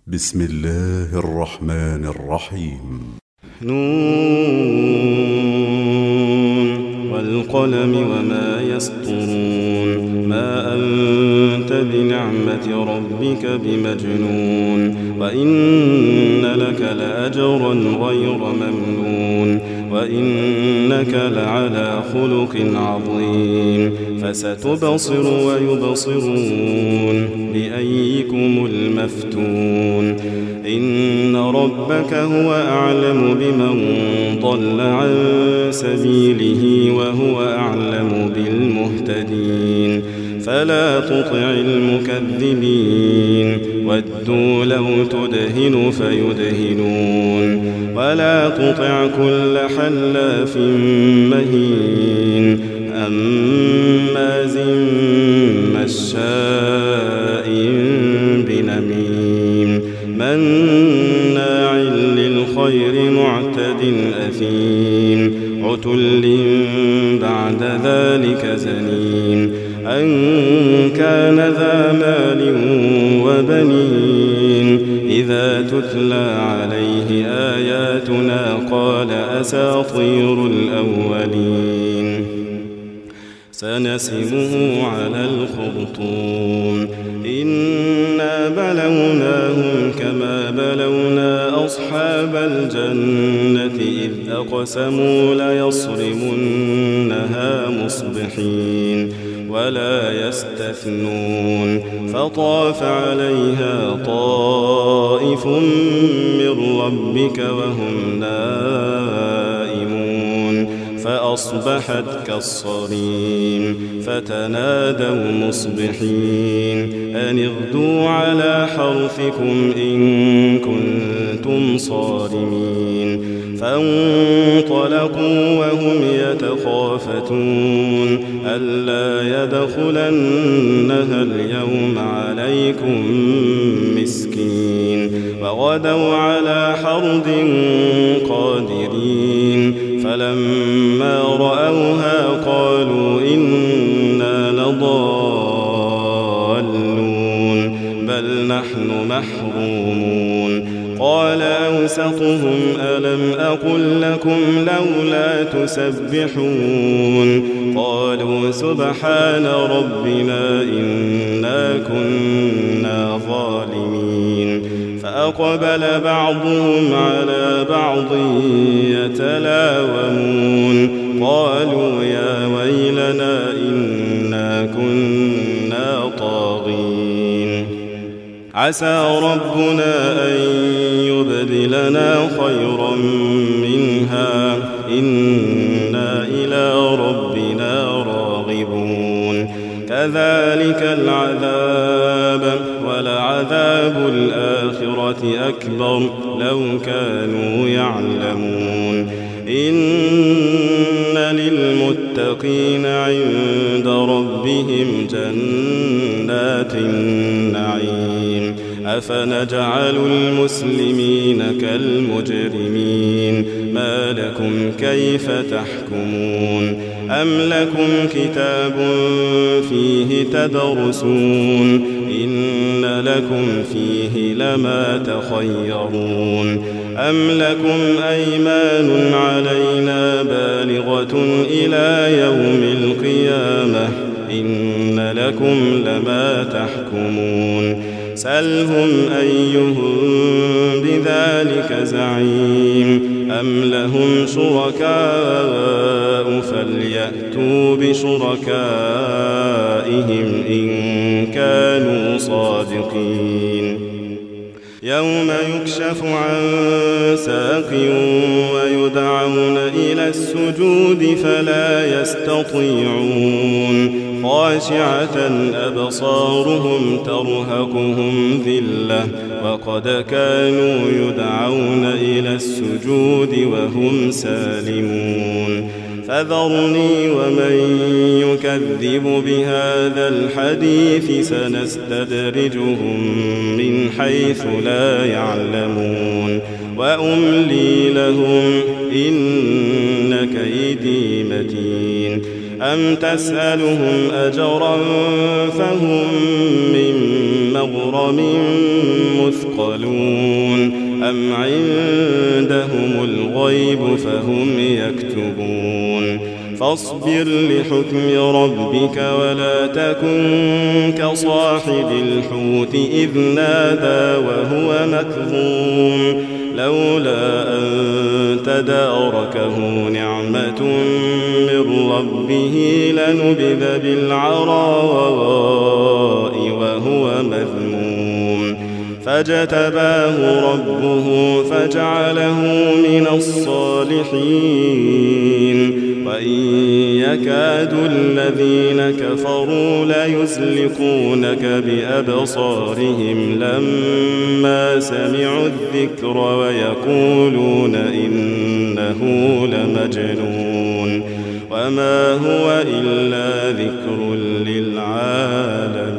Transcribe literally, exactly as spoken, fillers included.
بسم الله الرحمن الرحيم. نون والقلم وما يسطرون ما أنت بنعمة ربك بمجنون وإن لك لأجرا غير ممنون وإنك لعلى خلق عظيم فستبصر ويبصرون بأيكم المفتون إن ربك هو أعلم بمن ضل عن سبيله وهو أعلم بالمهتدين فلا تطع المكذبين ودوا لو تدهن فيدهنون ولا تطع كل حلاف مهين هماز مشاء بنميم مناع للخير معتد أثيم عتل بعد ذلك زنيم أن كان ذا مال وبنين إذا تتلى عليه آياتنا قال أساطير الأولين سنسمه على الخرطوم إنا بلوناهم كما بلونا أصحاب الجنة إذ أقسموا ليصرمنها مصبحين ولا يستثنون فطاف عليها طائف من ربك وهم نائمون فأصبحت كالصريم فتنادوا مصبحين أن اغدوا على حرثكم إن كنتم صارمين فانطلقوا وهم يتخافتون ألا يدخلنها اليوم عليكم مسكين وغدوا على حرد قادرين فلما رأوها قالوا إنا لضالون بل نحن محرومون قال أوسطهم ألم أقل لكم لولا تسبحون قالوا سبحان ربنا إنا كنا ظالمين فأقبل بعضهم على بعض يتلاومون قالوا يا ويلنا إنا كنا طاغين عسى ربنا أن يبدلنا خيرا منها إنا إلى ربنا راغبون كذلك العذاب ولعذاب الآخرة أكبر لو كانوا يعلمون إن للمتقين عند ربهم جنات النعيم أفنجعل المسلمين كالمجرمين ما لكم كيف تحكمون أم لكم كتاب فيه تدرسون إن لكم فيه لما تخيرون أم لكم أيمان علينا بالغة إلى يوم القيامة إن لكم لما تحكمون سلهم أيهم بذلك زعيم أم لهم شركاء فليأتوا بشركائهم إن كانوا صادقين يوم يكشف عن ساق ويدعون إلى السجود فلا يستطيعون خاشعة أبصارهم ترهقهم ذلة وقد كانوا يدعون إلى السجود وهم سالمون فذرني ومن يكذب بهذا الحديث سنستدرجهم من حيث لا يعلمون وأملي لهم إن كيدي متين أم تسألهم أجرا فهم من مغرم مثقلون أم عندهم الغيب فهم يكتبون فاصبر لحكم ربك ولا تكن كصاحب الحوت إذ نادى وهو مكظوم لولا أن تداركه نعمة من ربه لنبذ بالعراء وهو مذموم فاجتباه ربه فجعله من الصالحين وإن يكاد الذين كفروا ليزلقونك بأبصارهم لما سمعوا الذكر ويقولون إنه لمجنون وما هو إلا ذكر للعالمين.